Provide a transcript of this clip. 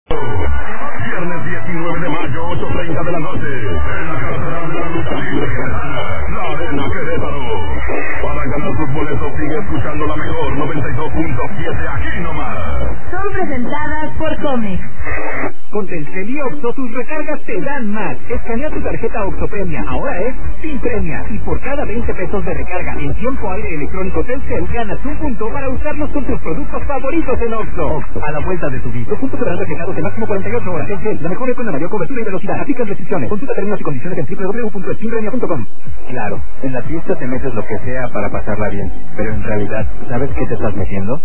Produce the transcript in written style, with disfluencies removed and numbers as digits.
Viernes 19 de mayo, 8:30 de la noche, en la carretera de la lucha libre queretana, la Arena Querétaro. Para ganar tus boletos sigue escuchando la mejor 92.7 aquí nomás. Son presentadas por Comex. Con Telcel y Oxxo tus recargas te dan más. Escanea tu tarjeta Oxxo Premia, ahora es sin premia. Y por cada 20 pesos de recarga en tiempo aire electrónico Telcel, ganas un punto para usarlos con tus productos favoritos en Oxxo. Oxxo, a la vuelta de tu vida. Puntos serán recargados en máximo 48 horas. Telcel, la mejor red con la mayor cobertura y velocidad. Aplican restricciones. Consulta términos y condiciones en www.sinpremia.com. Claro, en la fiesta te metes lo que sea para pasarla bien. Pero en realidad, ¿sabes qué te estás metiendo?